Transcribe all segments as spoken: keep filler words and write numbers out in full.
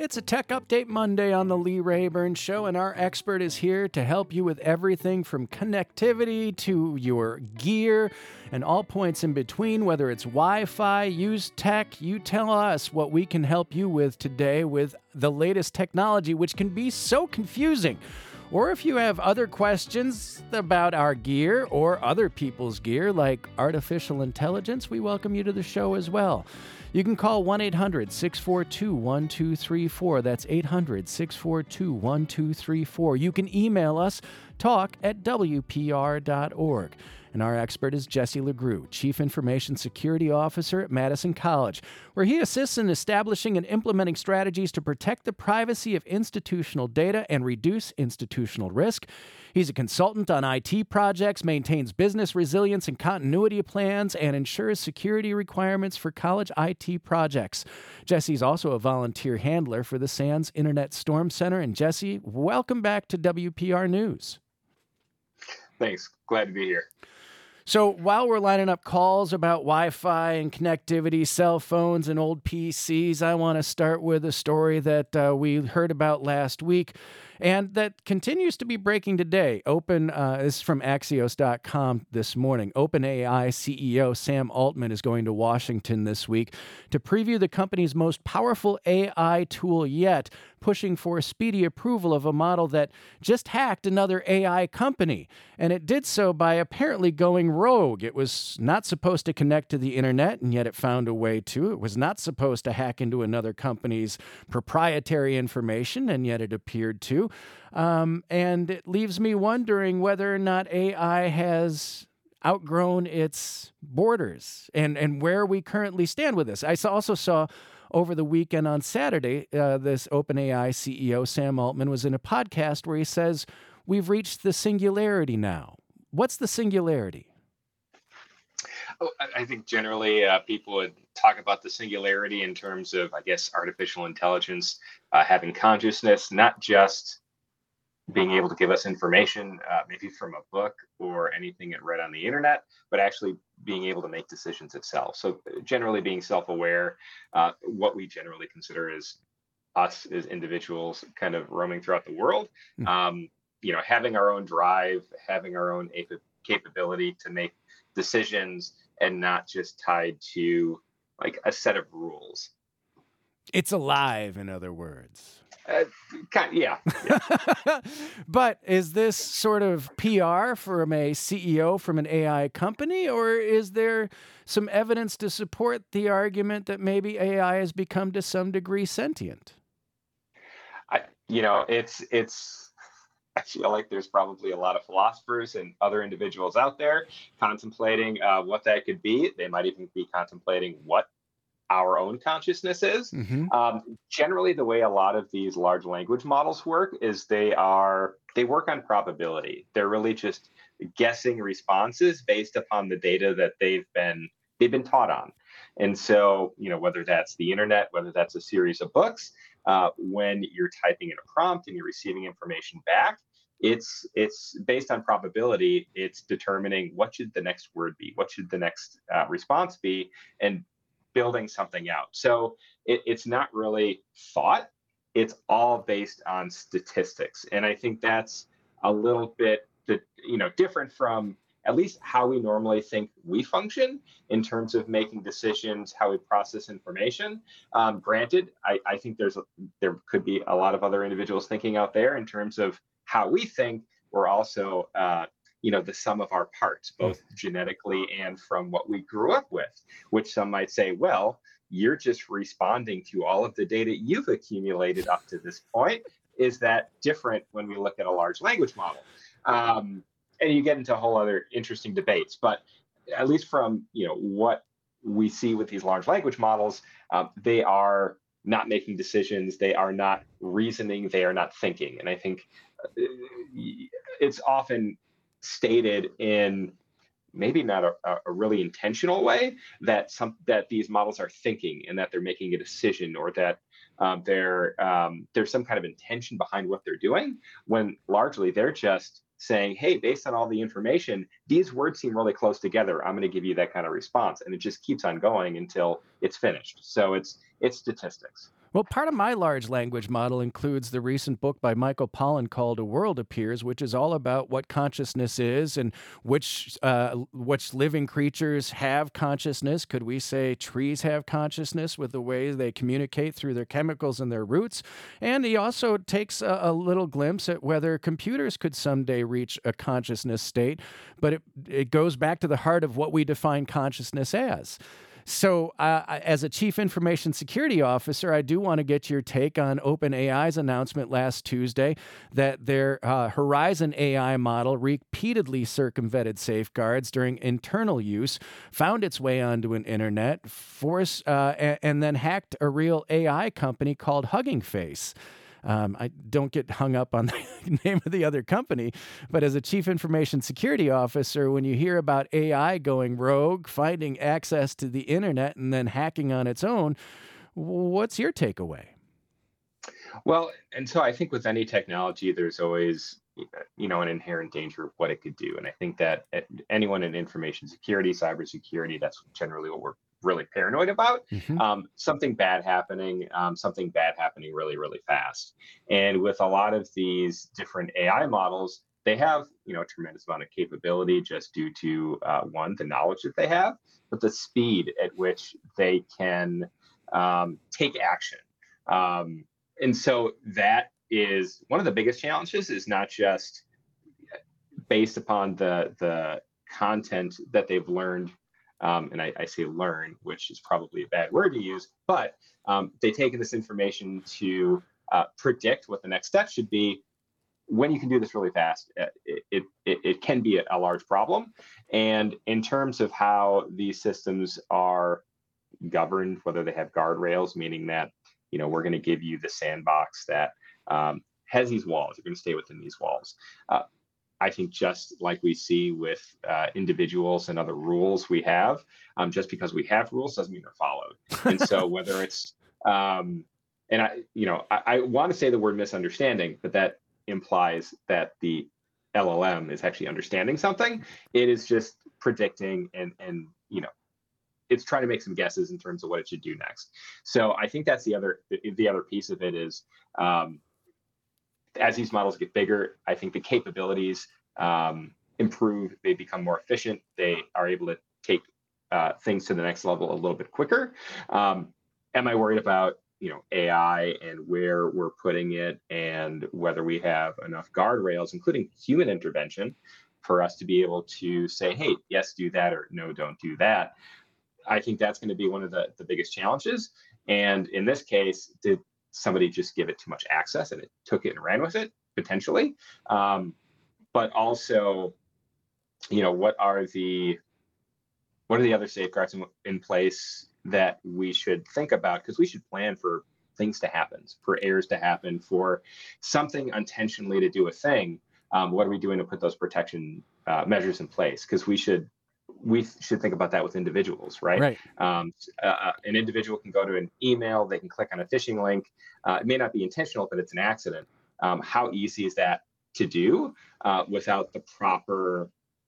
It's a Tech Update Monday on the Lee Rayburn Show, and our expert is here to help you with everything from connectivity to your gear and all points in between, whether it's Wi-Fi, use tech. You tell us what we can help you with today with the latest technology, which can be so confusing. Or if you have other questions about our gear or other people's gear, like artificial intelligence, we welcome you to the show as well. You can call one eight hundred six four two one two three four. That's eight hundred six four two one two three four. You can email us, talk at W P R dot org. And our expert is Jesse LeGroux, Chief Information Security Officer at Madison College, where he assists in establishing and implementing strategies to protect the privacy of institutional data and reduce institutional risk. He's a consultant on I T projects, maintains business resilience and continuity plans, and ensures security requirements for college I T projects. Jesse's also a volunteer handler for the SANS Internet Storm Center. And Jesse, welcome back to W P R News. Thanks. Glad to be here. So while we're lining up calls about Wi-Fi and connectivity, cell phones and old P Cs, I want to start with a story that uh, we heard about last week and that continues to be breaking today. Open uh, this is from Axios dot com this morning. OpenAI C E O Sam Altman is going to Washington this week to preview the company's most powerful A I tool yet, pushing for speedy approval of a model that just hacked another A I company. And it did so by apparently going rogue. It was not supposed to connect to the internet, and yet it found a way to. It was not supposed to hack into another company's proprietary information, and yet it appeared to. Um, and it leaves me wondering whether or not A I has outgrown its borders and, and where we currently stand with this. I also saw over the weekend on Saturday, uh, this OpenAI C E O, Sam Altman, was in a podcast where he says, we've reached the singularity now. What's the singularity? Oh, I think generally uh, people would talk about the singularity in terms of, I guess, artificial intelligence uh, having consciousness, not just being able to give us information, uh, maybe from a book or anything it read on the internet, but actually being able to make decisions itself. So generally being self-aware, uh, what we generally consider as us as individuals kind of roaming throughout the world, um, you know, having our own drive, having our own ap- capability to make decisions and not just tied to like a set of rules. It's alive, in other words. Uh, kind of, yeah. yeah. But is this sort of P R from a C E O from an A I company, or is there some evidence to support the argument that maybe A I has become to some degree sentient? I, you know, it's it's. I feel like there's probably a lot of philosophers and other individuals out there contemplating uh, what that could be. They might even be contemplating what our own consciousness is. Mm-hmm. Um, generally, the way a lot of these large language models work is they are they work on probability. They're really just guessing responses based upon the data that they've been they've been taught on. And so, you know, whether that's the internet, whether that's a series of books, uh, when you're typing in a prompt and you're receiving information back, it's it's based on probability. It's determining what should the next word be, what should the next uh, response be, and building something out. So it, it's not really thought. It's all based on statistics. And I think that's a little bit, you know, different from at least how we normally think we function in terms of making decisions, how we process information. Um, granted, I, I think there's a, there could be a lot of other individuals thinking out there in terms of how we think. We're also uh, you know, the sum of our parts, both genetically and from what we grew up with, which some might say, well, you're just responding to all of the data you've accumulated up to this point. Is that different when we look at a large language model? Um, and you get into a whole other interesting debates, but at least from, you know, what we see with these large language models, um, they are not making decisions. They are not reasoning. They are not thinking. And I think it's often stated in maybe not a, a really intentional way that some that these models are thinking and that they're making a decision, or that um, they're um, there's some kind of intention behind what they're doing, when largely they're just saying, hey, based on all the information, these words seem really close together. I'm going to give you that kind of response. And it just keeps on going until it's finished. So it's it's statistics. Well, part of my large language model includes the recent book by Michael Pollan called "A World Appears," which is all about what consciousness is and which uh, which living creatures have consciousness. Could we say trees have consciousness with the way they communicate through their chemicals and their roots? And he also takes a, a little glimpse at whether computers could someday reach a consciousness state, but it, it goes back to the heart of what we define consciousness as. So, uh, as a chief information security officer, I do want to get your take on OpenAI's announcement last Tuesday that their uh, Horizon A I model repeatedly circumvented safeguards during internal use, found its way onto an internet, force, uh, and, and then hacked a real A I company called Hugging Face. Um, I don't get hung up on the name of the other company, but as a chief information security officer, when you hear about A I going rogue, finding access to the internet, and then hacking on its own, what's your takeaway? Well, and so I think with any technology, there's always, you know, an inherent danger of what it could do. And I think that anyone in information security, cybersecurity, that's generally what we're really paranoid about. Mm-hmm. Um, something bad happening, um, something bad happening really, really fast. And with a lot of these different A I models, they have, you know, a tremendous amount of capability just due to uh, one, the knowledge that they have, but the speed at which they can um, take action. Um, and so that is one of the biggest challenges, is not just based upon the the content that they've learned. Um, and I, I say learn, which is probably a bad word to use, but um, they take this information to uh, predict what the next step should be. When you can do this really fast, it, it, it, it can be a, a large problem. And in terms of how these systems are governed, whether they have guardrails, meaning that, you know, we're going to give you the sandbox that um, has these walls, you're going to stay within these walls. Uh, I think just like we see with uh, individuals and other rules we have, um, just because we have rules doesn't mean they're followed. And so whether it's, um, and I, you know, I, I want to say the word misunderstanding, but that implies that the L L M is actually understanding something. It is just predicting and, and, you know, it's trying to make some guesses in terms of what it should do next. So I think that's the other, the other piece of it is, um, as these models get bigger, I think the capabilities um, improve. They become more efficient. They are able to take uh, things to the next level a little bit quicker. Um, am I worried about, you know, A I and where we're putting it and whether we have enough guardrails, including human intervention, for us to be able to say, hey, yes, do that, or no, don't do that? I think that's going to be one of the, the biggest challenges. And in this case, did somebody just give it too much access and it took it and ran with it, potentially? Um, but also, you know, what are the what are the other safeguards in, in place that we should think about? Because we should plan for things to happen, for errors to happen, for something unintentionally to do a thing. Um, what are we doing to put those protection uh, measures in place? Because we should we should think about that with individuals, right? Right. Um, uh, an individual can go to an email, they can click on a phishing link. Uh, it may not be intentional, but it's an accident. Um, how easy is that to do uh, without the proper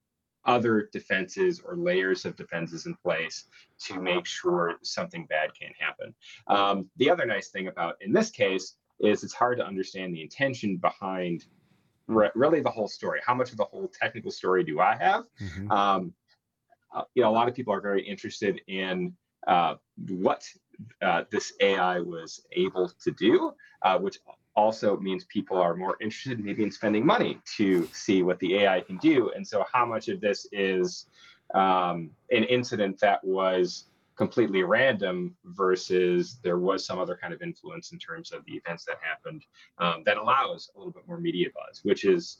other defenses or layers of defenses in place to make sure something bad can't happen? Um, the other nice thing about in this case is it's hard to understand the intention behind re- really the whole story. How much of the whole technical story do I have? Mm-hmm. Um, Uh, you know, a lot of people are very interested in uh, what uh, this A I was able to do, uh, which also means people are more interested maybe in spending money to see what the A I can do. And so how much of this is um, an incident that was completely random versus there was some other kind of influence in terms of the events that happened um, that allows a little bit more media buzz, which is,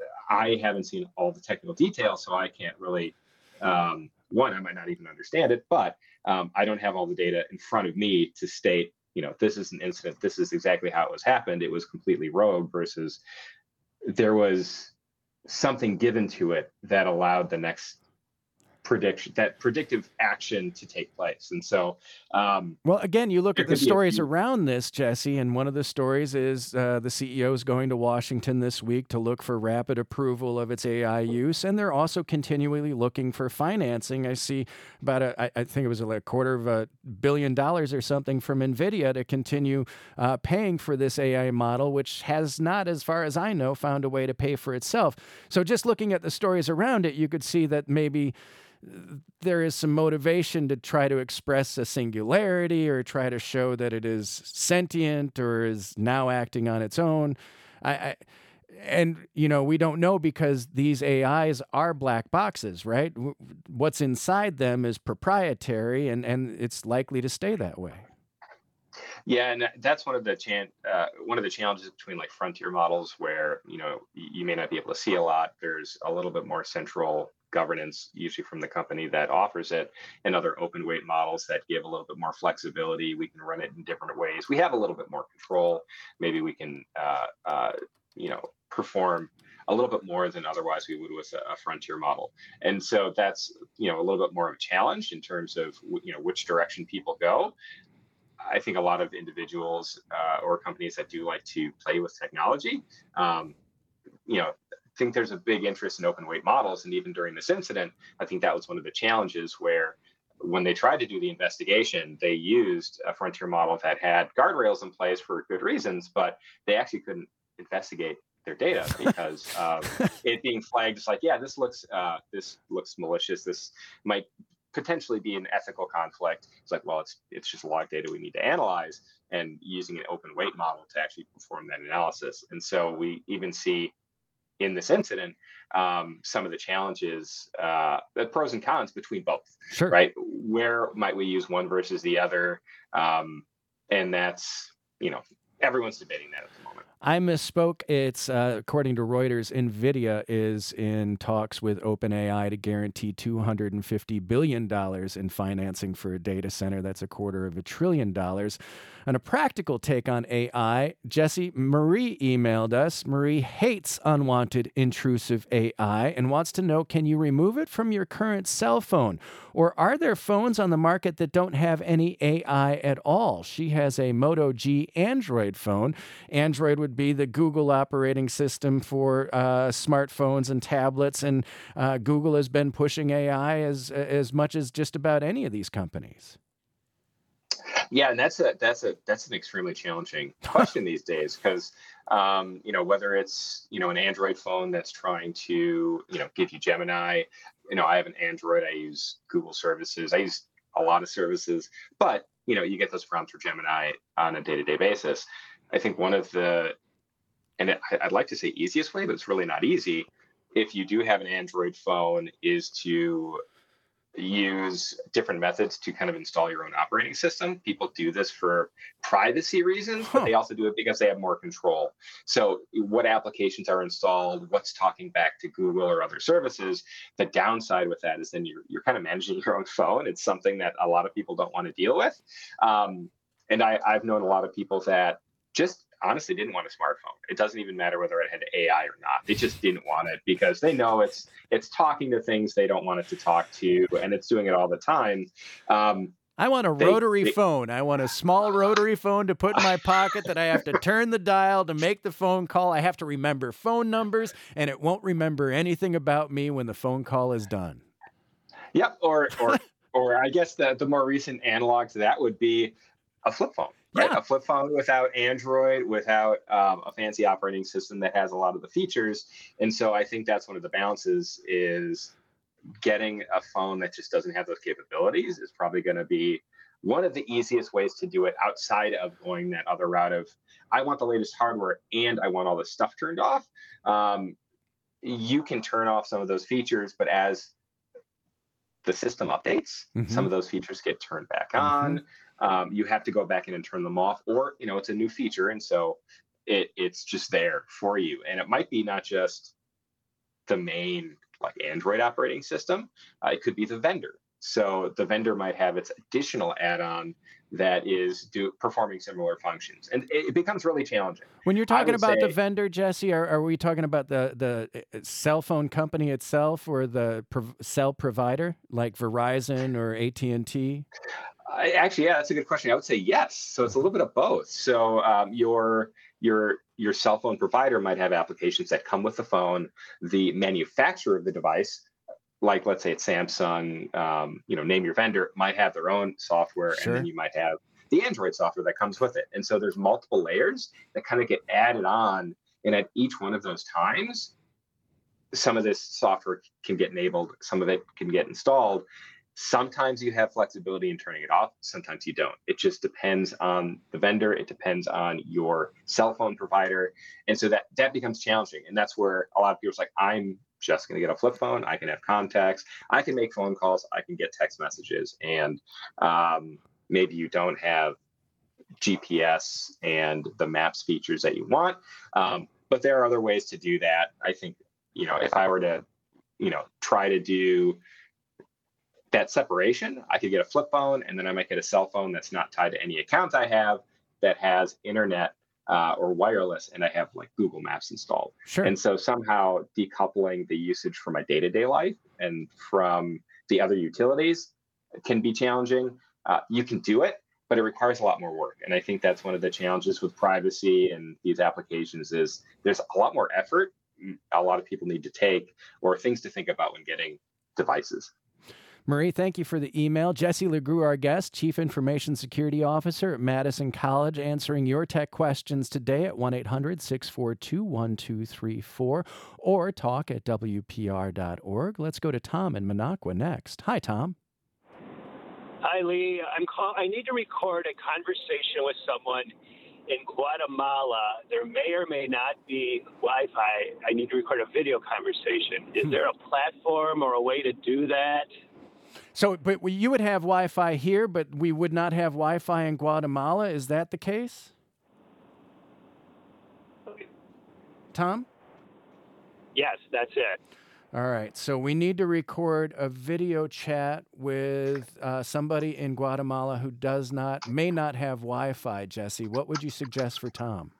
I haven't seen all the technical details, so I can't really Um, one, I might not even understand it, but um, I don't have all the data in front of me to state, you know, this is an incident, this is exactly how it was happened. It was completely rogue versus there was something given to it that allowed the next prediction, that predictive action to take place. And so, um, well, again, you look there at the could be a stories few. around this, Jesse, and one of the stories is uh, the C E O is going to Washington this week to look for rapid approval of its A I use, and they're also continually looking for financing. I see about a, I, I think it was like a quarter of a billion dollars or something from NVIDIA to continue uh, paying for this A I model, which has not, as far as I know, found a way to pay for itself. So just looking at the stories around it, you could see that maybe there is some motivation to try to express a singularity or try to show that it is sentient or is now acting on its own. I, I and, you know, we don't know because these A Is are black boxes, right? What's inside them is proprietary, and, and it's likely to stay that way. Yeah, and that's one of the chan- uh, one of the challenges between like frontier models, where you know you may not be able to see a lot. There's a little bit more central governance, usually from the company that offers it, and other open weight models that give a little bit more flexibility. We can run it in different ways. We have a little bit more control. Maybe we can, uh, uh, you know, perform a little bit more than otherwise we would with a, a frontier model. And so that's, you know, a little bit more of a challenge in terms of, you know, which direction people go. I think a lot of individuals uh, or companies that do like to play with technology, um, you know, think there's a big interest in open weight models. And even during this incident, I think that was one of the challenges where when they tried to do the investigation, they used a frontier model that had guardrails in place for good reasons, but they actually couldn't investigate their data because of it being flagged. It's like, yeah, this looks uh, this looks malicious. This might potentially be an ethical conflict. It's like, well, it's it's just log data we need to analyze, and using an open weight model to actually perform that analysis. And so we even see in this incident um, some of the challenges, uh, the pros and cons between both. Sure. Right? Where might we use one versus the other? Um, and that's, you know, everyone's debating that at the moment. I misspoke. It's, uh, according to Reuters, NVIDIA is in talks with OpenAI to guarantee two hundred fifty billion dollars in financing for a data center. That's a quarter of a trillion dollars. And a practical take on A I, Jesse, Marie emailed us. Marie hates unwanted, intrusive A I and wants to know, can you remove it from your current cell phone? Or are there phones on the market that don't have any A I at all? She has a Moto G Android phone. Android would be the Google operating system for uh, smartphones and tablets, and uh, Google has been pushing A I as as much as just about any of these companies. Yeah, and that's a that's a that's an extremely challenging question these days, because um, you know, whether it's, you know, an Android phone that's trying to, you know, give you Gemini. You know, I have an Android. I use Google services. I use a lot of services, but you know, you get those prompts for Gemini on a day-to-day basis. I think one of the, and I'd like to say easiest way, but it's really not easy, if you do have an Android phone, is to use different methods to kind of install your own operating system. People do this for privacy reasons, but they also do it because they have more control. So what applications are installed, what's talking back to Google or other services. The downside with that is then you're, you're kind of managing your own phone. It's something that a lot of people don't want to deal with. Um, and I, I've known a lot of people that just honestly didn't want a smartphone. It doesn't even matter whether it had A I or not. They just didn't want it because they know it's it's talking to things they don't want it to talk to, and it's doing it all the time. Um, I want a they, rotary they, phone. I want a small rotary phone to put in my pocket that I have to turn the dial to make the phone call. I have to remember phone numbers, and it won't remember anything about me when the phone call is done. Yep. Or or or I guess the the more recent analog to that would be a flip phone. Right, yeah. A flip phone without Android, without um, a fancy operating system that has a lot of the features. And so I think that's one of the balances, is getting a phone that just doesn't have those capabilities is probably going to be one of the easiest ways to do it, outside of going that other route of, I want the latest hardware and I want all this stuff turned off. Um, you can turn off some of those features, but as the system updates, mm-hmm. some of those features get turned back on. Mm-hmm. Um, you have to go back in and turn them off, or, you know, it's a new feature. And so it, it's just there for you. And it might be not just the main like Android operating system. Uh, it could be the vendor. So the vendor might have its additional add-on that is do performing similar functions, and it, it becomes really challenging. When you're I talking would about the say, vendor, Jesse, are, are we talking about the the uh, cell phone company itself, or the prov- cell provider like Verizon or A T and T? I, actually, yeah, that's a good question. I would say yes. So it's a little bit of both. So um, your your your cell phone provider might have applications that come with the phone. The manufacturer of the device, like let's say it's Samsung, um, you know, name your vendor, might have their own software, and then Sure. you might have the Android software that comes with it. And so there's multiple layers that kind of get added on, and at each one of those times, some of this software can get enabled, some of it can get installed. Sometimes you have flexibility in turning it off, sometimes you don't. It just depends on the vendor, it depends on your cell phone provider. And so that that becomes challenging. And that's where a lot of people are like, I'm just going to get a flip phone, I can have contacts, I can make phone calls, I can get text messages. And um, maybe you don't have G P S and the maps features that you want. Um, but there are other ways to do that. I think, you know, if I were to, you know, try to do that separation, I could get a flip phone, and then I might get a cell phone that's not tied to any account I have, that has internet uh, or wireless, and I have like Google Maps installed. Sure. And so somehow decoupling the usage from my day-to-day life and from the other utilities can be challenging. Uh, you can do it, but it requires a lot more work. And I think that's one of the challenges with privacy and these applications is there's a lot more effort a lot of people need to take, or things to think about when getting devices. Marie, thank you for the email. Jesse LeGroux, our guest, Chief Information Security Officer at Madison College, answering your tech questions today at one eight hundred six four two one two three four or talk at W P R dot org. Let's go to Tom in Minocqua next. Hi, Tom. Hi, Lee. I'm call- I need to record a conversation with someone in Guatemala. There may or may not be Wi-Fi. I need to record a video conversation. Is there a platform or a way to do that? So, but we- you would have Wi-Fi here, but we would not have Wi-Fi in Guatemala. Is that the case, Tom? Yes, that's it. All right. So we need to record a video chat with uh, somebody in Guatemala who does not, may not have Wi-Fi. Jesse, what would you suggest for Tom?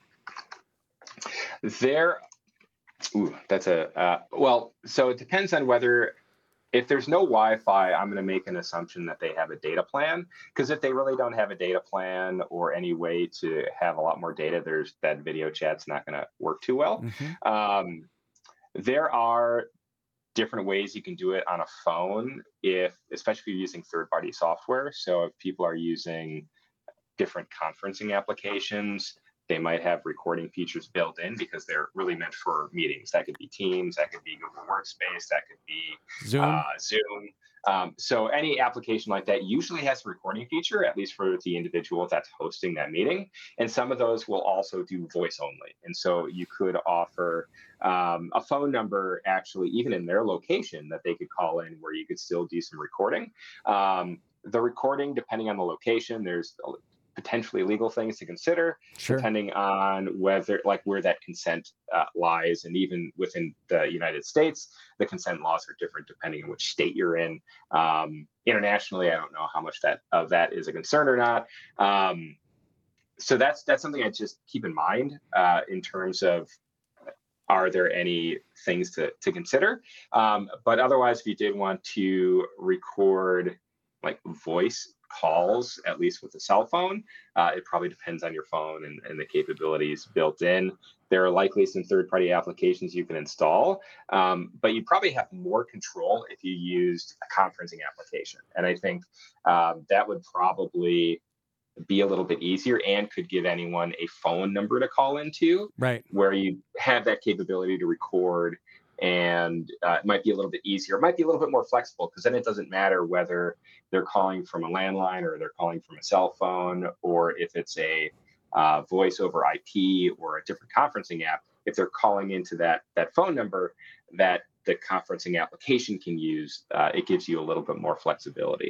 There, ooh, that's a uh, well. So it depends on whether. If there's no Wi-Fi, I'm going to make an assumption that they have a data plan. Because if they really don't have a data plan or any way to have a lot more data, there's that video chat's not going to work too well. Mm-hmm. Um, there are different ways you can do it on a phone, if especially if you're using third-party software. So if people are using different conferencing applications, they might have recording features built in because they're really meant for meetings. That could be Teams, that could be Google Workspace, that could be Zoom. Uh, Zoom. Um, so any application like that usually has a recording feature, at least for the individual that's hosting that meeting. And some of those will also do voice only. And so you could offer um, a phone number, actually, even in their location, that they could call in where you could still do some recording. Um, the recording, depending on the location, there's potentially legal things to consider, Sure. depending on whether, like, where that consent uh, lies. And even within the United States, the consent laws are different depending on which state you're in. Um, internationally, I don't know how much that of that is a concern or not. Um, so that's that's something I just keep in mind uh, in terms of, are there any things to to consider? Um, but otherwise, if you did want to record like voice calls, at least with a cell phone, uh, it probably depends on your phone and, and the capabilities built in. There are likely some third-party applications you can install, um, but you probably have more control if you used a conferencing application. And I think um, that would probably be a little bit easier and could give anyone a phone number to call into, right, where you have that capability to record. And uh, it might be a little bit easier. It might be a little bit more flexible, because then it doesn't matter whether they're calling from a landline or they're calling from a cell phone, or if it's a uh, voice over I P or a different conferencing app. If they're calling into that that phone number that the conferencing application can use, uh, it gives you a little bit more flexibility.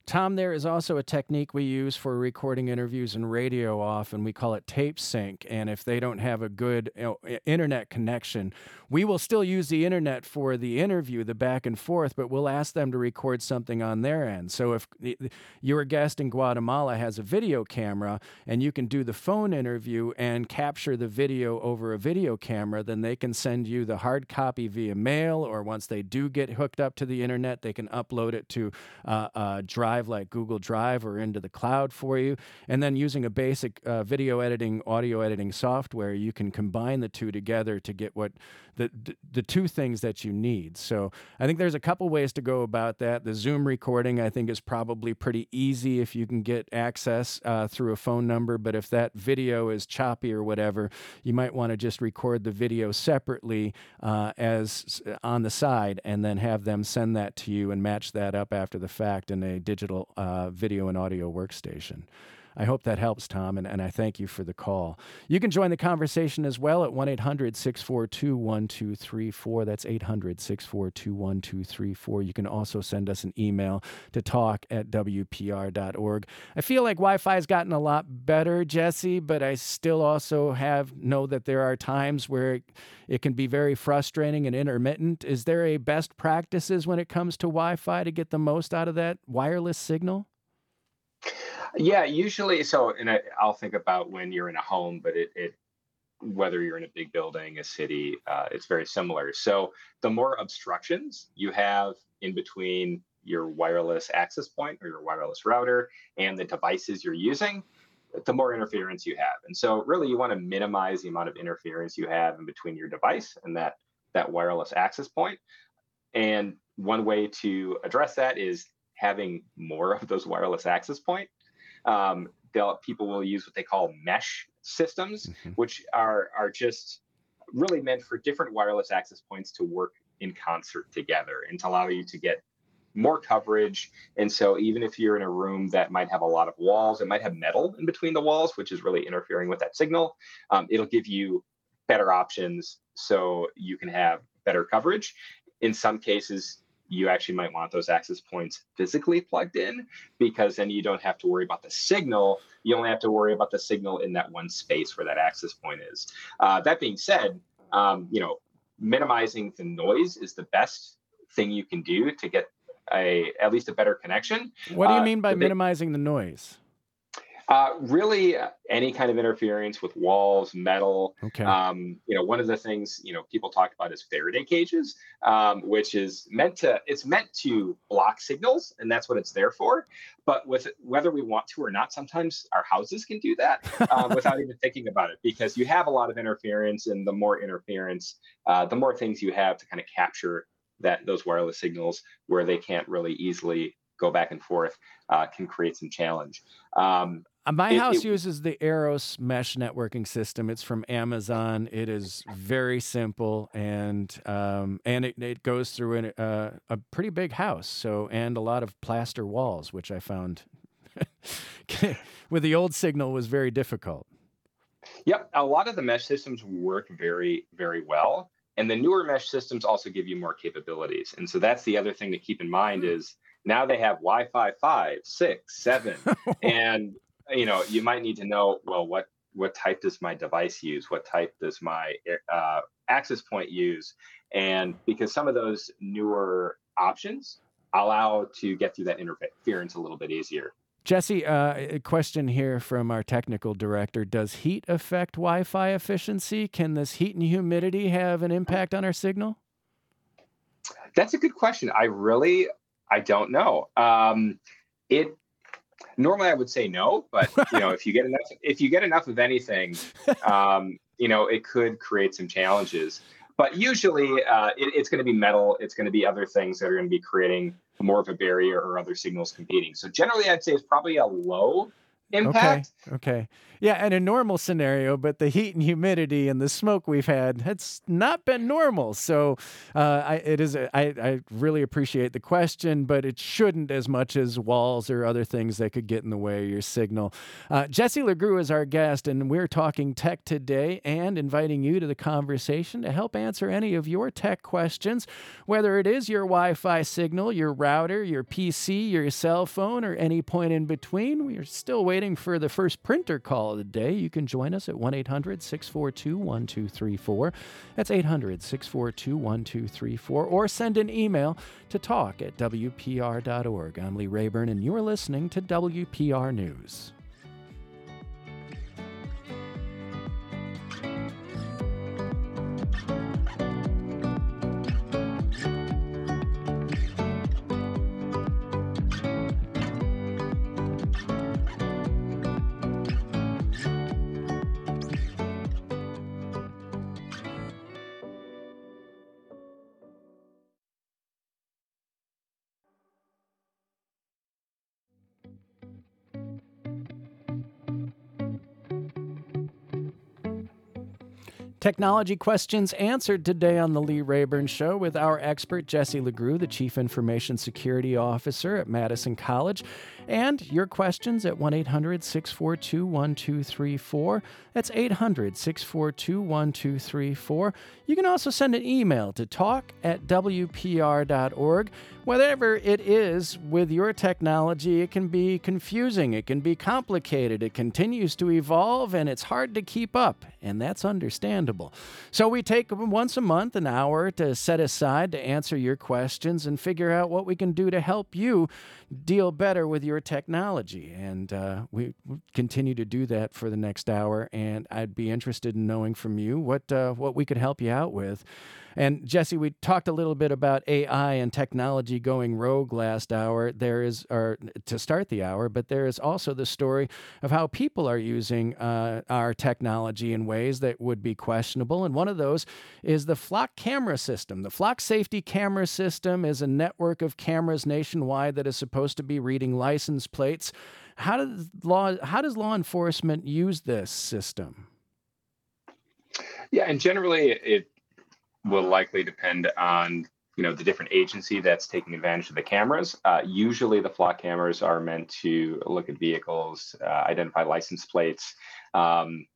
Tom, there is also a technique we use for recording interviews and radio often. We call it tape sync. And if they don't have a good you know, internet connection, we will still use the internet for the interview, the back and forth, but we'll ask them to record something on their end. So if your guest in Guatemala has a video camera and you can do the phone interview and capture the video over a video camera, then they can send you the hard copy via mail, or once they do get hooked up to the internet, they can upload it to uh, a drive like Google Drive or into the cloud for you. And then using a basic uh, video editing, audio editing software, you can combine the two together to get what the, the the two things that you need. So I think there's a couple ways to go about that. The Zoom recording, I think, is probably pretty easy if you can get access uh, through a phone number. But if that video is choppy or whatever, you might want to just record the video separately uh, as on the side, and then have them send that to you and match that up after the fact in a digital uh, video and audio workstation. I hope that helps, Tom, and, and I thank you for the call. You can join the conversation as well at one eight hundred six four two one two three four. That's eight hundred six four two one two three four. You can also send us an email to talk at W P R dot org. I feel like Wi-Fi has gotten a lot better, Jesse, but I still also have know that there are times where it, it can be very frustrating and intermittent. Is there a best practices when it comes to Wi-Fi to get the most out of that wireless signal? Yeah, usually. So, and I, I'll think about when you're in a home, but it, it whether you're in a big building, a city, uh, it's very similar. So the more obstructions you have in between your wireless access point or your wireless router and the devices you're using, the more interference you have. And so really you want to minimize the amount of interference you have in between your device and that, that wireless access point. And one way to address that is having more of those wireless access points. Um, they'll, people will use what they call mesh systems, mm-hmm. which are are just really meant for different wireless access points to work in concert together and to allow you to get more coverage. And so even if you're in a room that might have a lot of walls, it might have metal in between the walls, which is really interfering with that signal, um, it'll give you better options so you can have better coverage. In some cases, you actually might want those access points physically plugged in, because then you don't have to worry about the signal. You only have to worry about the signal in that one space where that access point is. Uh, that being said, um, you know, minimizing the noise is the best thing you can do to get a at least a better connection. What do you uh, mean by the, minimizing the noise? Uh, really, uh, any kind of interference with walls, metal. Okay. Um, you know, one of the things you know people talk about is Faraday cages, um, which is meant to it's meant to block signals, and that's what it's there for. But with whether we want to or not, sometimes our houses can do that uh, without even thinking about it, because you have a lot of interference, and the more interference, uh, the more things you have to kind of capture that those wireless signals where they can't really easily go back and forth uh, can create some challenge. Um, My it, house it, uses the Eros mesh networking system. It's from Amazon. It is very simple, and um, and it, it goes through an, uh, a pretty big house. So and a lot of plaster walls, which I found with the old signal was very difficult. Yep, a lot of the mesh systems work very, very well, and the newer mesh systems also give you more capabilities. And so that's the other thing to keep in mind is now they have Wi-Fi five, six, seven, and you know, you might need to know, well, what, what type does my device use? What type does my uh, access point use? And because some of those newer options allow to get through that interference a little bit easier. Jesse, uh, a question here from our technical director. Does heat affect Wi-Fi efficiency? Can this heat and humidity have an impact on our signal? That's a good question. I really, I don't know. Um, it, Normally, I would say no, but you know, if you get enough, if you get enough of anything, um, you know, it could create some challenges. But usually, uh, it, it's going to be metal. It's going to be other things that are going to be creating more of a barrier or other signals competing. So generally, I'd say it's probably a low impact. Okay. Okay. Yeah, in a normal scenario, but the heat and humidity and the smoke we've had, it's not been normal. So uh, I, it is. A, I, I really appreciate the question, but it shouldn't as much as walls or other things that could get in the way of your signal. Uh, Jesse LeGroux is our guest, and we're talking tech today and inviting you to the conversation to help answer any of your tech questions, whether it is your Wi-Fi signal, your router, your P C, your cell phone, or any point in between. We are still waiting for the first printer call of the day. You can join us at one eight hundred six four two one two three four. That's eight hundred six four two one two three four. Or send an email to talk at W P R dot org. I'm Lee Rayburn, and you're listening to W P R News. Technology questions answered today on the Lee Rayburn Show with our expert, Jesse LeGroux, the Chief Information Security Officer at Madison College. And your questions at one eight hundred six four two one two three four. That's eight hundred six four two one two three four. You can also send an email to talk at W P R dot org. Whatever it is with your technology, it can be confusing, it can be complicated, it continues to evolve, and it's hard to keep up, and that's understandable. So we take once a month an hour to set aside to answer your questions and figure out what we can do to help you deal better with your technology. And uh, we continue to do that for the next hour, and I'd be interested in knowing from you what uh, what we could help you out with. And Jesse, we talked a little bit about A I and technology going rogue last hour. There is, or to start the hour, but there is also the story of how people are using uh, our technology in ways that would be questionable. And one of those is the Flock camera system. The Flock Safety Camera System is a network of cameras nationwide that is supposed to be reading license plates. How does law, how does law enforcement use this system? Yeah, and generally it will likely depend on, you know, the different agency that's taking advantage of the cameras. Uh, usually the Flock cameras are meant to look at vehicles, uh, identify license plates, um,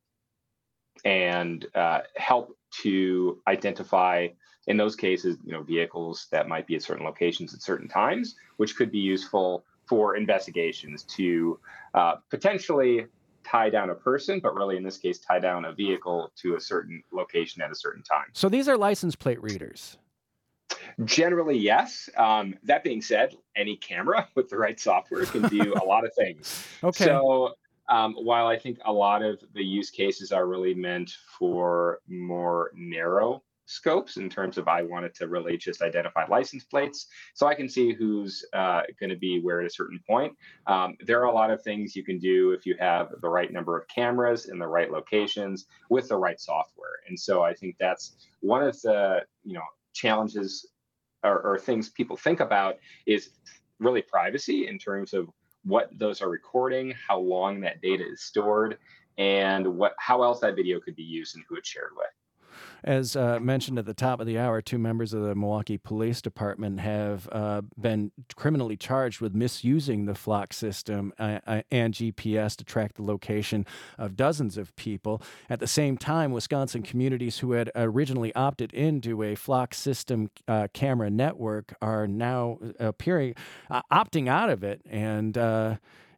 and uh, help to identify, in those cases, you know, vehicles that might be at certain locations at certain times, which could be useful for investigations to uh, potentially tie down a person, but really in this case, tie down a vehicle to a certain location at a certain time. So these are license plate readers? Generally, yes. Um, that being said, any camera with the right software can do a lot of things. Okay. So um, while I think a lot of the use cases are really meant for more narrow scopes in terms of I wanted to really just identify license plates so I can see who's uh, going to be where at a certain point. Um, there are a lot of things you can do if you have the right number of cameras in the right locations with the right software. And so I think that's one of the, you know, challenges or, or things people think about is really privacy in terms of what those are recording, how long that data is stored, and what how else that video could be used and who it's shared with. As uh, mentioned at the top of the hour, two members of the Milwaukee Police Department have uh, been criminally charged with misusing the Flock system uh, and G P S to track the location of dozens of people. At the same time, Wisconsin communities who had originally opted into a Flock system uh, camera network are now appearing, uh, opting out of it. And uh,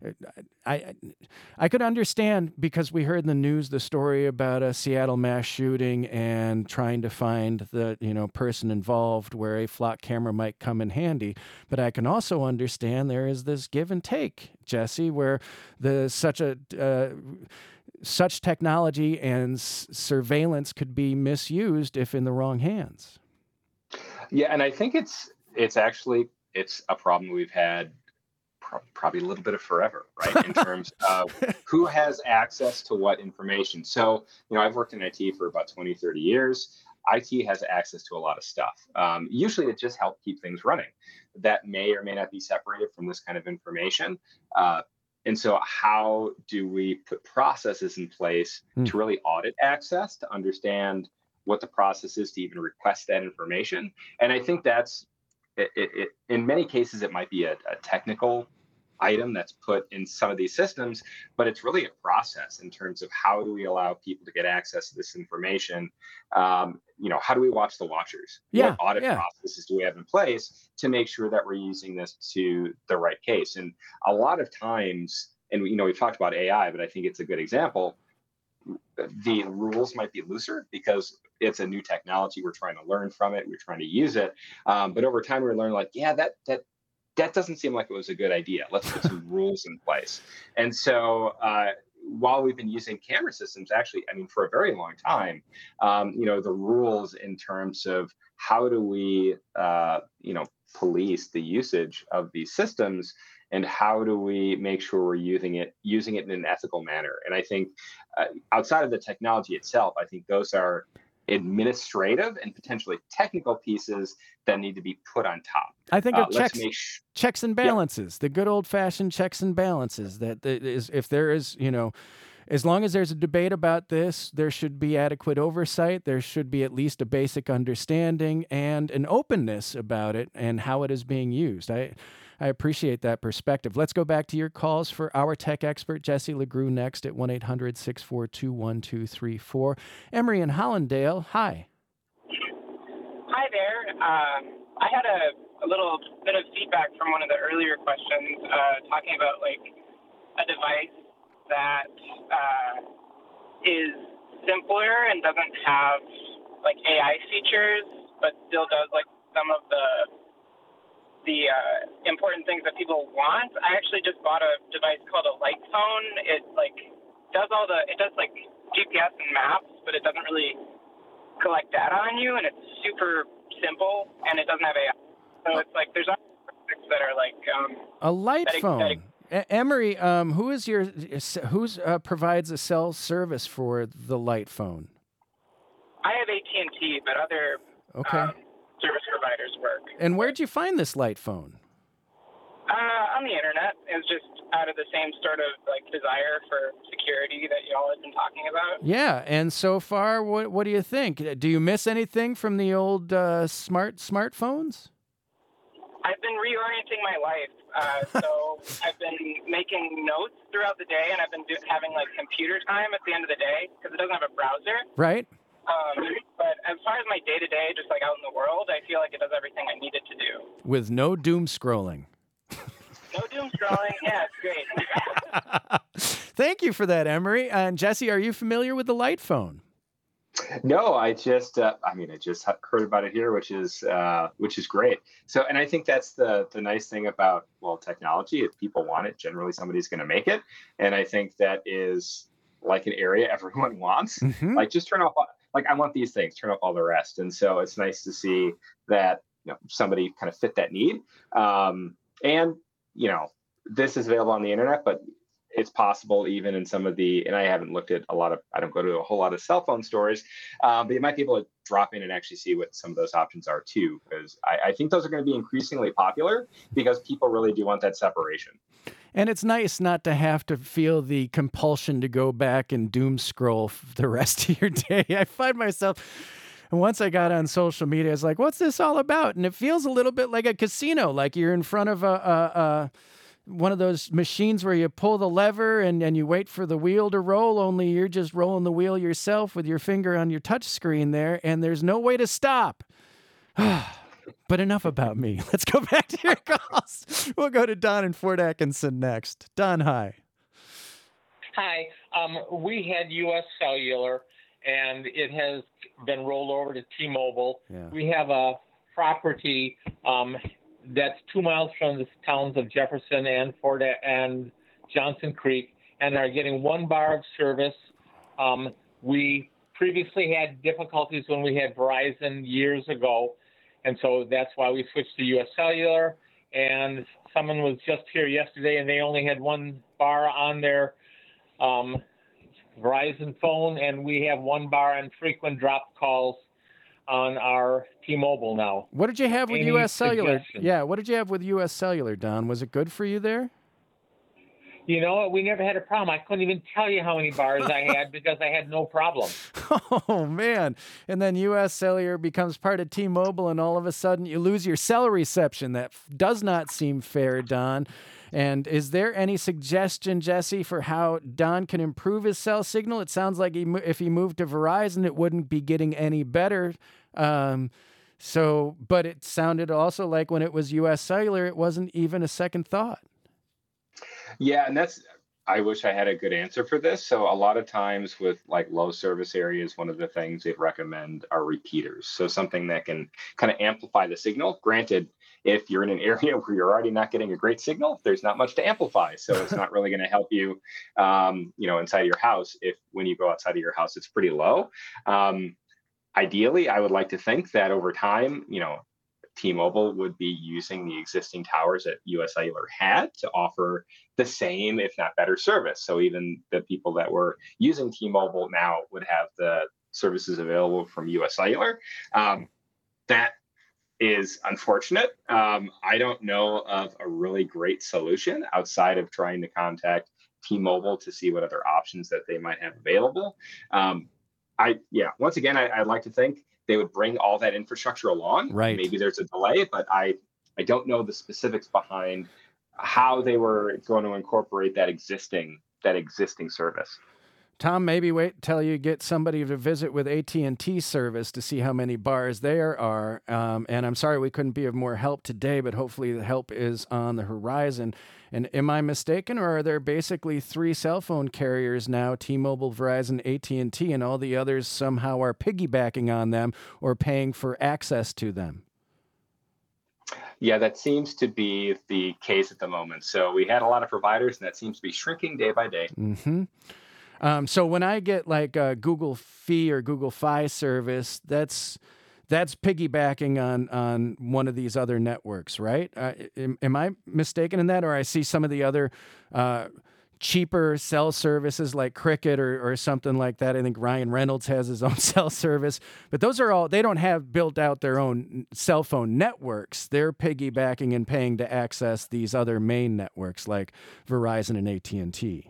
I I could understand, because we heard in the news the story about a Seattle mass shooting and trying to find the, you know, person involved where a Flock camera might come in handy. But I can also understand there is this give and take, Jesse, where the such a uh, such technology and s- surveillance could be misused if in the wrong hands. Yeah, and I think it's it's actually it's a problem we've had probably a little bit of forever, right? In terms of who has access to what information. So, you know, I've worked in I T for about twenty, thirty years. I T has access to a lot of stuff. Um, usually it just helps keep things running. That may or may not be separated from this kind of information. Uh, and so how do we put processes in place Mm. to really audit access, to understand what the process is to even request that information? And I think that's, it, it, it, in many cases, it might be a, a technical item that's put in some of these systems, but it's really a process in terms of how do we allow people to get access to this information. Um, you know, how do we watch the watchers? Yeah, What audit yeah. processes do we have in place to make sure that we're using this to the right case? And a lot of times, and you know, we've talked about A I, but I think it's a good example. The rules might be looser because it's a new technology. We're trying to learn from it. We're trying to use it. Um, but over time, we learn like, yeah, that that that doesn't seem like it was a good idea. Let's put some rules in place. And so uh, while we've been using camera systems, actually, I mean, for a very long time, um, you know, the rules in terms of how do we, uh, you know, police the usage of these systems, and how do we make sure we're using it using it in an ethical manner? And I think uh, outside of the technology itself, I think those are administrative and potentially technical pieces that need to be put on top. I think Uh, of let's checks, make sh- checks and balances, the good old fashioned checks and balances. That that is, if there is, you know, as long as there's a debate about this, there should be adequate oversight. There should be at least a basic understanding and an openness about it and how it is being used. I, I appreciate that perspective. Let's go back to your calls for our tech expert, Jesse LeGroux, next at one eight hundred six four two one two three four. Emory in Hollandale, hi. Hi there. Um, I had a, a little bit of feedback from one of the earlier questions uh, talking about like a device that uh, is simpler and doesn't have like A I features, but still does like some of the the uh, important things that people want. I actually just bought a device called a light phone. It like does all the it does like G P S and maps, but it doesn't really collect data on you, and it's super simple, and it doesn't have A I. So it's like there's other things that are like um, A light that, phone. That, E- Emory, um, who is your who's uh, provides a cell service for the light phone? I have A T and T, but other Okay. um, service providers work. And where'd you find this light phone? Uh, on the internet. It was just out of the same sort of like desire for security that y'all have been talking about. Yeah, and so far, what what do you think? Do you miss anything from the old uh, smart smartphones? I've been reorienting my life. Uh, so I've been making notes throughout the day, and I've been do- having like computer time at the end of the day because it doesn't have a browser. Right. Um, but as far as my day-to-day, just like out in the world, I feel like it does everything I need it to do. With no doom scrolling. No doom scrolling. Yeah, it's great. Thank you for that, Emory. And Jesse, are you familiar with the light phone? No, I just, uh, I mean, I just heard about it here, which is, uh, which is great. So, and I think that's the the nice thing about, well, technology. If people want it, generally somebody's going to make it, and I think that is like an area everyone wants. Mm-hmm. Like, just turn off, like I want these things, turn off all the rest. And so it's nice to see that, you know, somebody kind of fit that need. Um, and you know, this is available on the internet, but it's possible even in some of the, and I haven't looked at a lot of, I don't go to a whole lot of cell phone stores, um, but you might be able to drop in and actually see what some of those options are too, because I, I think those are going to be increasingly popular because people really do want that separation. And it's nice not to have to feel the compulsion to go back and doom scroll the rest of your day. I find myself, and once I got on social media, I was like, what's this all about? And it feels a little bit like a casino, like you're in front of a, a, a one of those machines where you pull the lever and, and you wait for the wheel to roll, only you're just rolling the wheel yourself with your finger on your touch screen there, and there's no way to stop. But enough about me. Let's go back to your calls. We'll go to Don in Fort Atkinson next. Don, hi. Hi. Um, we had U S Cellular, and it has been rolled over to T-Mobile. Yeah. We have a property um, that's two miles from the towns of Jefferson and Fort A- and Johnson Creek, and are getting one bar of service. Um, we previously had difficulties when we had Verizon years ago, and so that's why we switched to U S Cellular. And someone was just here yesterday, and they only had one bar on their um, Verizon phone, and we have one bar and frequent drop calls on our T-Mobile now. What did you have with Any U S Cellular? suggestions? Yeah, what did you have with U S Cellular, Don? Was it good for you there? You know, we never had a problem. I couldn't even tell you how many bars I had because I had no problem. Oh, man. And then U S Cellular becomes part of T-Mobile, and all of a sudden you lose your cell reception. That does not seem fair, Don. And is there any suggestion, Jesse, for how Don can improve his cell signal? It sounds like he, if he moved to Verizon, it wouldn't be getting any better. Um, so, but it sounded also like when it was U S Cellular, it wasn't even a second thought. Yeah, and that's, I wish I had a good answer for this. So a lot of times with like low service areas, one of the things they'd recommend are repeaters. So something that can kind of amplify the signal. Granted, if you're in an area where you're already not getting a great signal, there's not much to amplify. So it's not really going to help you, um, you know, inside your house. If when you go outside of your house, it's pretty low. Um, ideally, I would like to think that over time, you know, T-Mobile would be using the existing towers that U S Cellular had to offer the same, if not better, service. So even the people that were using T-Mobile now would have the services available from U S Cellular. Um, that is unfortunate. Um, I don't know of a really great solution outside of trying to contact T-Mobile to see what other options that they might have available. Um, I, yeah, once again, I, I'd like to think they would bring all that infrastructure along. Right. Maybe there's a delay, but I, I don't know the specifics behind how they were going to incorporate that existing that existing service. Tom, maybe wait till you get somebody to visit with A T and T service to see how many bars there are. Um, and I'm sorry we couldn't be of more help today, but hopefully the help is on the horizon. And am I mistaken, or are there basically three cell phone carriers now, T-Mobile, Verizon, A T and T, and all the others somehow are piggybacking on them or paying for access to them? Yeah, that seems to be the case at the moment. So we had a lot of providers, and that seems to be shrinking day by day. Mm-hmm. Um, so when I get like a Google Fi or Google Fi service, that's that's piggybacking on on one of these other networks, right? Uh, am, am I mistaken in that, or I see some of the other uh, cheaper cell services like Cricket or or something like that? I think Ryan Reynolds has his own cell service, but those are all, they don't have built out their own cell phone networks. They're piggybacking and paying to access these other main networks like Verizon and A T and T.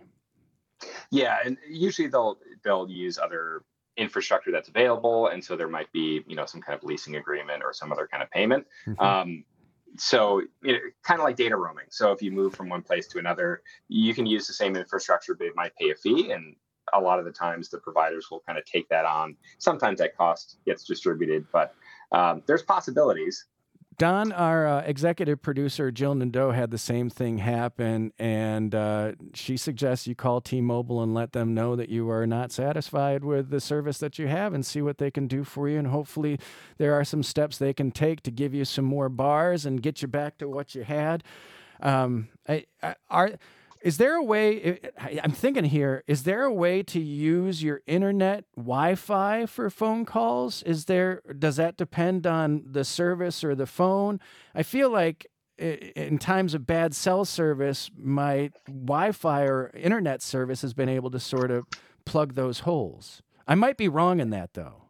Yeah, and usually they'll they'll use other infrastructure that's available, and so there might be, you know, some kind of leasing agreement or some other kind of payment. Mm-hmm. Um, so you know, kind of like data roaming. So if you move from one place to another, you can use the same infrastructure, but it might pay a fee, and a lot of the times the providers will kind of take that on. Sometimes that cost gets distributed, but um, there's possibilities. Don, our uh, executive producer, Jill Nadeau, had the same thing happen, and uh, she suggests you call T-Mobile and let them know that you are not satisfied with the service that you have and see what they can do for you, and hopefully there are some steps they can take to give you some more bars and get you back to what you had. Um, I, I, are... Is there a way, I'm thinking here, is there a way to use your internet Wi-Fi for phone calls? Is there, does that depend on the service or the phone? I feel like in times of bad cell service, my Wi-Fi or internet service has been able to sort of plug those holes. I might be wrong in that, though.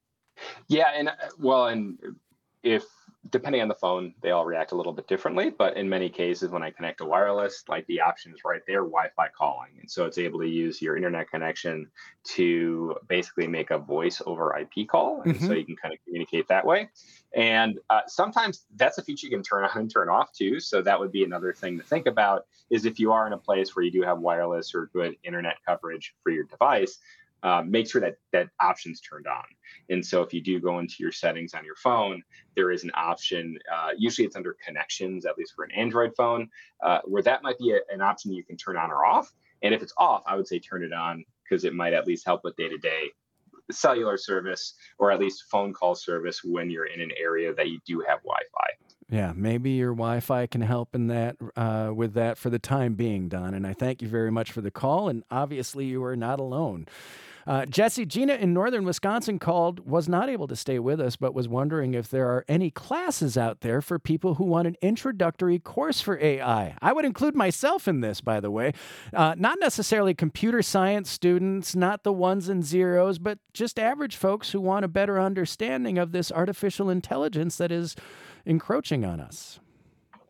Yeah, and well, and if, depending on the phone, they all react a little bit differently. But in many cases, when I connect to wireless, like the option is right there, Wi-Fi calling. And so it's able to use your internet connection to basically make a voice over I P call. And mm-hmm. so you can kind of communicate that way. And uh, sometimes that's a feature you can turn on and turn off too. So that would be another thing to think about, is if you are in a place where you do have wireless or good internet coverage for your device, Uh, make sure that that option's turned on. And so if you do go into your settings on your phone, there is an option, uh, usually it's under connections, at least for an Android phone, uh, where that might be a, an option you can turn on or off. And if it's off, I would say turn it on, because it might at least help with day-to-day cellular service, or at least phone call service when you're in an area that you do have Wi-Fi. Yeah, maybe your Wi-Fi can help in that uh, with that for the time being, Don. And I thank you very much for the call. And obviously, you are not alone. Uh, Jesse, Gina in northern Wisconsin called, was not able to stay with us, but was wondering if there are any classes out there for people who want an introductory course for A I. I would include myself in this, by the way. Uh, not necessarily computer science students, not the ones and zeros, but just average folks who want a better understanding of this artificial intelligence that is encroaching on us.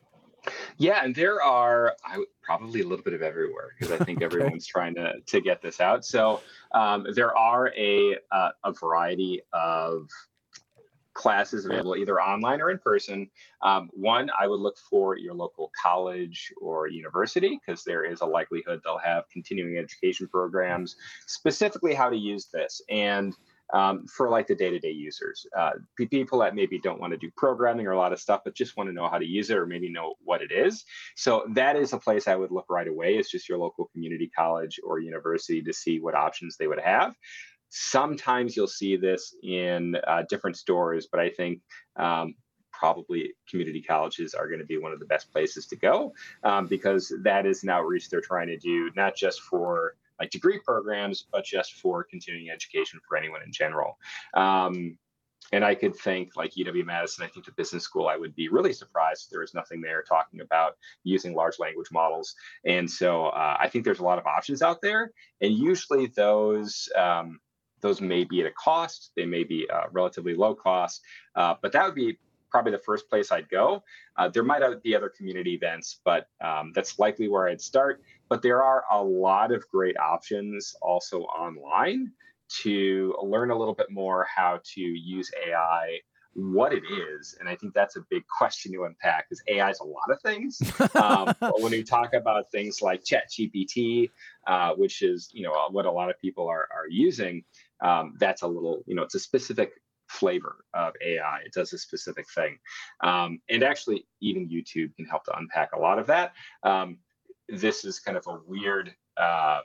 Yeah, and there are I, would- probably a little bit of everywhere because I think Okay. everyone's trying to to get this out. So um, there are a uh, a variety of classes available either online or in person. Um, one, I would look for your local college or university because there is a likelihood they'll have continuing education programs, specifically how to use this. And um, for like the day-to-day users, uh, pe- people that maybe don't want to do programming or a lot of stuff, but just want to know how to use it or maybe know what it is. So that is a place I would look right away. It's just your local community college or university to see what options they would have. Sometimes you'll see this in uh, different stores, but I think um, probably community colleges are going to be one of the best places to go um, because that is an outreach they're trying to do, not just for like degree programs, but just for continuing education for anyone in general. Um, and I could think like U W Madison, I think the business school, I would be really surprised if there was nothing there talking about using large language models. And so uh, I think there's a lot of options out there. And usually those, um, those may be at a cost, they may be uh, relatively low cost, uh, but that would be probably the first place I'd go. Uh, there might be other community events, but um, that's likely where I'd start. But there are a lot of great options also online to learn a little bit more how to use A I, what it is. And I think that's a big question to unpack because A I is a lot of things. Um, but when we talk about things like ChatGPT, uh, which is, you know, what a lot of people are, are using, um, that's a little, you know, it's a specific flavor of A I. It does a specific thing. Um, and actually, even YouTube can help to unpack a lot of that. Um, this is kind of a weird, uh,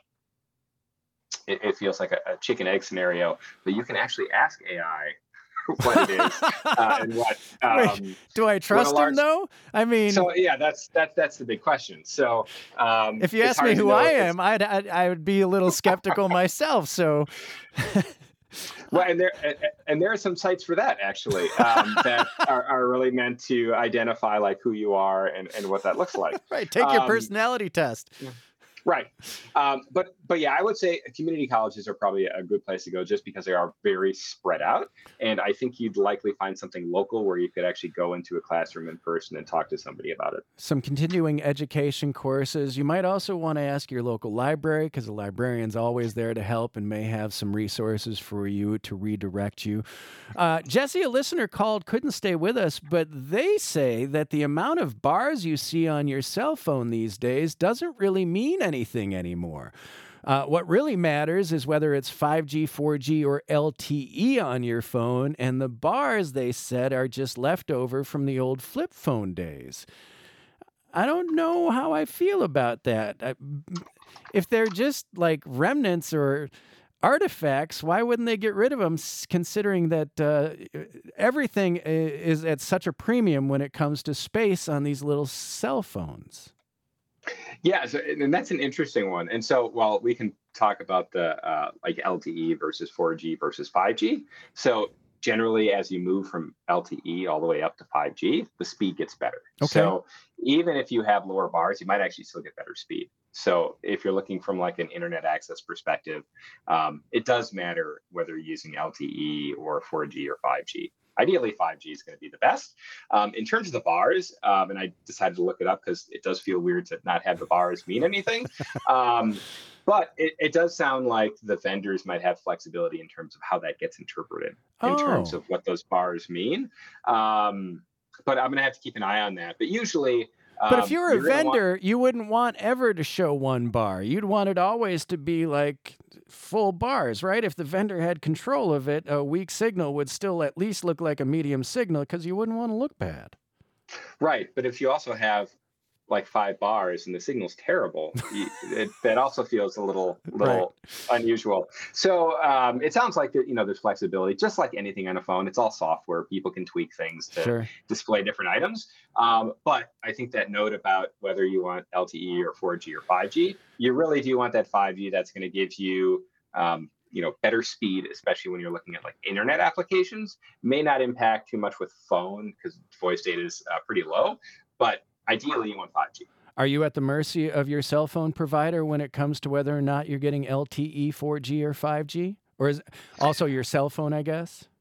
it, it feels like a, a chicken egg scenario, but you can actually ask A I what it is uh, and what. Um, Wait, do I trust large, him though? I mean, so yeah, that's that's that's the big question. So um, if you it's ask me hard to who know I if it's- am, I'd, I'd I would be a little skeptical myself. So, Well, and there and, and there are some sites for that actually um, that are, are really meant to identify like who you are and, and what that looks like. right, take your Um, personality test. Right. Um, but but yeah, I would say community colleges are probably a good place to go just because they are very spread out. And I think you'd likely find something local where you could actually go into a classroom in person and talk to somebody about it. Some continuing education courses. You might also want to ask your local library because the librarian's always there to help and may have some resources for you to redirect you. Uh, Jesse, a listener called, couldn't stay with us, but they say that the amount of bars you see on your cell phone these days doesn't really mean anything anymore. Uh, what really matters is whether it's five G, four G, or L T E on your phone, and the bars, they said, are just leftover from the old flip phone days. I don't know how I feel about that. I, if they're just like remnants or artifacts, why wouldn't they get rid of them, considering that uh, everything is at such a premium when it comes to space on these little cell phones? Yeah, so, and that's an interesting one. And so, well, we can talk about the uh, like L T E versus four G versus five G. So generally, as you move from L T E all the way up to five G, the speed gets better. Okay. So even if you have lower bars, you might actually still get better speed. So if you're looking from like an internet access perspective, um, it does matter whether you're using L T E or four G or five G. Ideally, five G is going to be the best. Um, in terms of the bars, um, and I decided to look it up because it does feel weird to not have the bars mean anything. Um, but it, it does sound like the vendors might have flexibility in terms of how that gets interpreted in Oh. terms of what those bars mean. Um, but I'm going to have to keep an eye on that. But usually, But if um, you were a you're gonna want- vendor, you wouldn't want ever to show one bar. You'd want it always to be like full bars, right? If the vendor had control of it, a weak signal would still at least look like a medium signal because you wouldn't want to look bad. Right, but if you also have like five bars and the signal's terrible, you, it, that also feels a little little unusual. So um, it sounds like that, you know, there's flexibility, just like anything on a phone. It's all software. People can tweak things to Sure. display different items. Um, but I think that note about whether you want L T E or four G or five G, you really do want that five G that's going to give you um, you know, better speed, especially when you're looking at like internet applications. May not impact too much with phone because voice data is uh, pretty low, but ideally you want five G. Are you at the mercy of your cell phone provider when it comes to whether or not you're getting L T E, four G, or five G? Or is it also your cell phone, I guess?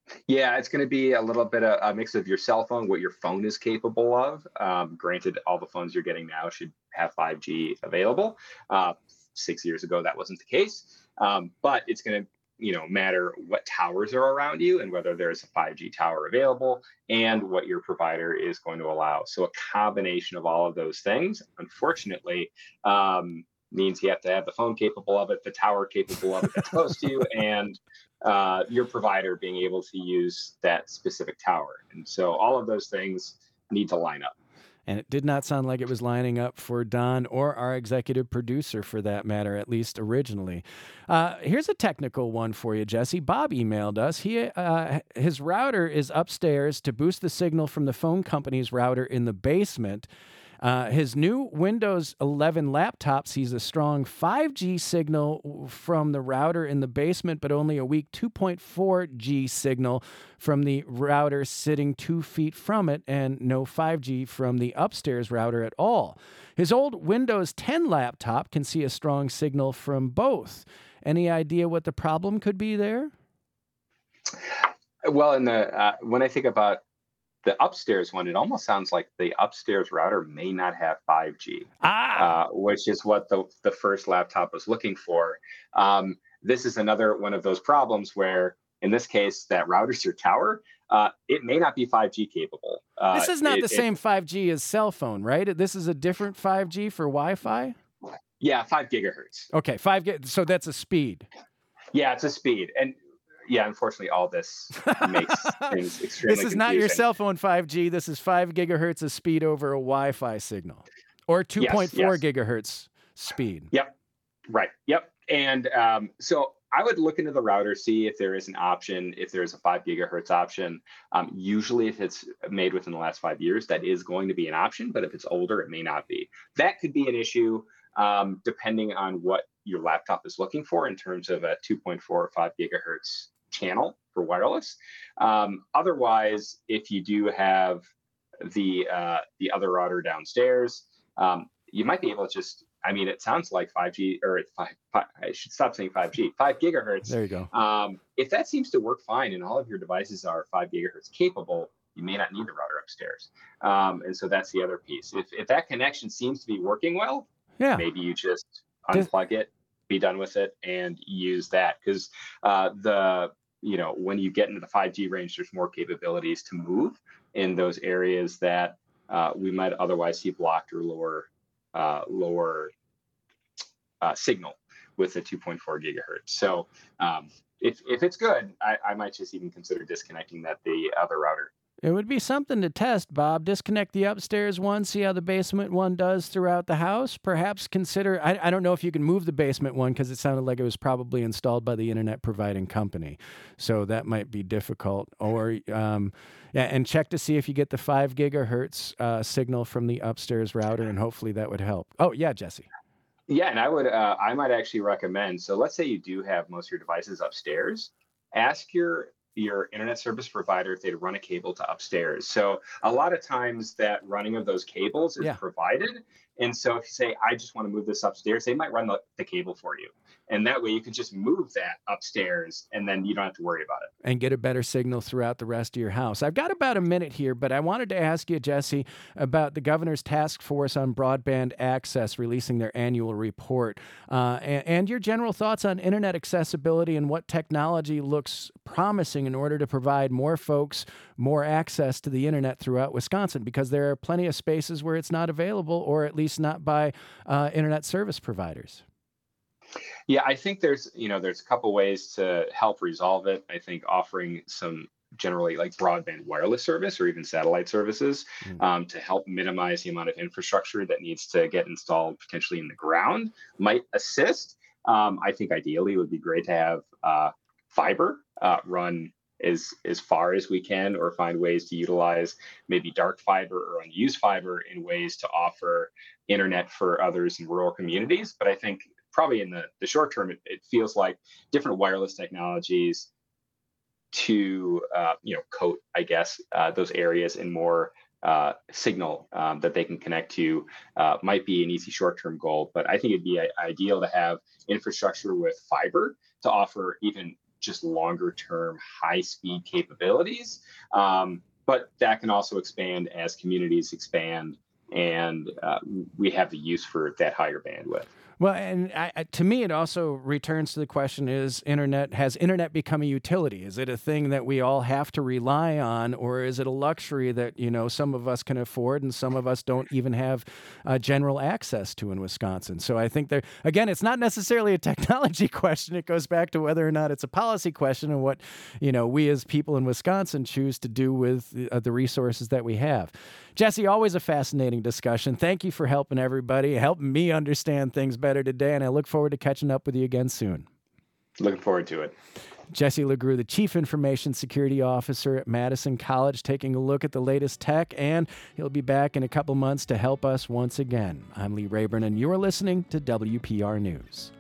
Yeah, it's going to be a little bit of a mix of your cell phone, what your phone is capable of. Um, granted, all the phones you're getting now should have five G available. Uh, six years ago, that wasn't the case. Um, but it's going to, you know, matter what towers are around you and whether there's a five G tower available and what your provider is going to allow. So a combination of all of those things, unfortunately, um, means you have to have the phone capable of it, the tower capable of it that's close to you, and uh, your provider being able to use that specific tower. And so all of those things need to line up. And it did not sound like it was lining up for Don or our executive producer, for that matter, at least originally. Uh, here's a technical one for you, Jesse. Bob emailed us. He uh, his router is upstairs to boost the signal from the phone company's router in the basement. Uh, his new Windows eleven laptop sees a strong five G signal from the router in the basement, but only a weak two point four G signal from the router sitting two feet from it, and no five G from the upstairs router at all. His old Windows ten laptop can see a strong signal from both. Any idea what the problem could be there? Well, in the uh, when I think about the upstairs one, it almost sounds like the upstairs router may not have five G, ah. uh, which is what the, the first laptop was looking for. Um, this is another one of those problems where, in this case, that router's your tower. Uh, it may not be five G capable. Uh, this is not it, the same it, five G as cell phone, right? This is a different five G for Wi-Fi? Yeah, five gigahertz. Okay, five gig. So that's a speed. Yeah, it's a speed. And yeah, unfortunately, all this makes things extremely This is confusing. not your cell phone five G. This is five gigahertz of speed over a Wi-Fi signal, or two point four yes, yes. gigahertz speed. Yep. Right. Yep. And um, so I would look into the router, see if there is an option, if there's a five gigahertz option. Um, usually, if it's made within the last five years, that is going to be an option. But if it's older, it may not be. That could be an issue, um, depending on what your laptop is looking for in terms of a two point four or five gigahertz channel for wireless. Um, otherwise, if you do have the uh, the other router downstairs, um, you might be able to just, I mean, it sounds like five G, or five, five, I should stop saying five G, five gigahertz. There you go. Um, if that seems to work fine and all of your devices are five gigahertz capable, you may not need the router upstairs. Um, and so that's the other piece. If, if that connection seems to be working well, yeah, maybe you just unplug it, be done with it, and use that. Because uh, the, you know, when you get into the five G range, there's more capabilities to move in those areas that uh, we might otherwise see blocked or lower, uh, lower uh, signal with the two point four gigahertz. So um, if if it's good, I, I might just even consider disconnecting that the other router. It would be something to test, Bob. Disconnect the upstairs one, see how the basement one does throughout the house. Perhaps consider, I, I don't know if you can move the basement one because it sounded like it was probably installed by the internet providing company. So that might be difficult. Or, um, yeah, and check to see if you get the five gigahertz uh, signal from the upstairs router, and hopefully that would help. Oh, yeah, Jesse. Yeah, and I would, uh, I might actually recommend, so let's say you do have most of your devices upstairs, ask your your internet service provider if they'd run a cable to upstairs. So a lot of times that running of those cables is yeah. provided. And so if you say, I just want to move this upstairs, they might run the, the cable for you. And that way you can just move that upstairs and then you don't have to worry about it. And get a better signal throughout the rest of your house. I've got about a minute here, but I wanted to ask you, Jesse, about the governor's task force on broadband access releasing their annual report, uh, and, and your general thoughts on internet accessibility and what technology looks promising in order to provide more folks more access to the internet throughout Wisconsin, because there are plenty of spaces where it's not available, or at least not by uh, internet service providers. Yeah, I think there's, you know, there's a couple ways to help resolve it. I think offering some generally like broadband wireless service or even satellite services mm. um, to help minimize the amount of infrastructure that needs to get installed potentially in the ground might assist. Um, I think ideally it would be great to have uh, fiber uh, run as as far as we can, or find ways to utilize maybe dark fiber or unused fiber in ways to offer internet for others in rural communities. But I think probably in the, the short term, it, it feels like different wireless technologies to, uh, you know, coat, I guess, uh, those areas in more uh, signal um, that they can connect to uh, might be an easy short-term goal. But I think it'd be a, ideal to have infrastructure with fiber to offer even just longer term high speed capabilities. Um, but that can also expand as communities expand and uh, we have the use for that higher bandwidth. Well, and I, I, to me, it also returns to the question: Is internet has internet become a utility? Is it a thing that we all have to rely on, or is it a luxury that you know some of us can afford and some of us don't even have uh, general access to in Wisconsin? So I think there again, it's not necessarily a technology question. It goes back to whether or not it's a policy question and what you know we as people in Wisconsin choose to do with uh, the resources that we have. Jesse, always a fascinating discussion. Thank you for helping everybody, helping me understand things better today, and I look forward to catching up with you again soon. Looking forward to it. Jesse LeGroux, the Chief Information Security Officer at Madison College, taking a look at the latest tech, and he'll be back in a couple months to help us once again. I'm Lee Rayburn, and you're listening to W P R News.